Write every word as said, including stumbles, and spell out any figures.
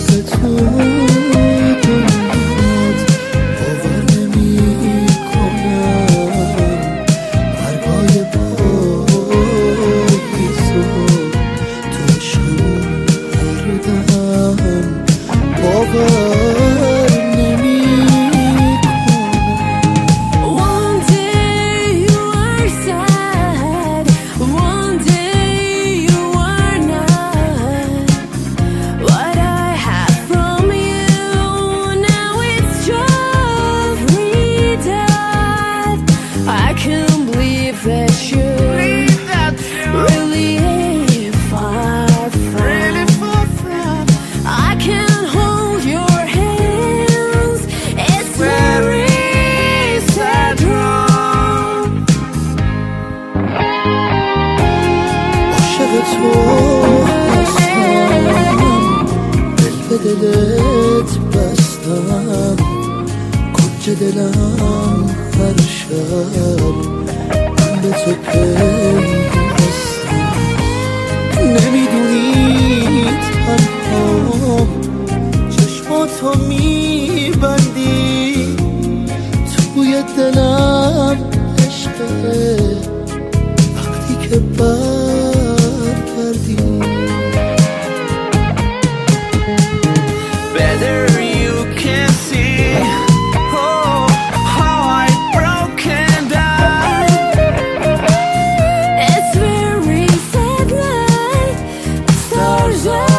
واسه تو دنیات باور نمی کنم برگای پاییزو توشمون بردم باور نمی تو هستم دل به دلت بستم کنج دلم هر شب من به تو پیوستم نمیدونی تنها چشماتو میبندی توی دلم عشقه وقتی که بر Better you can see oh, how I broke and died. It's very sad night, stars are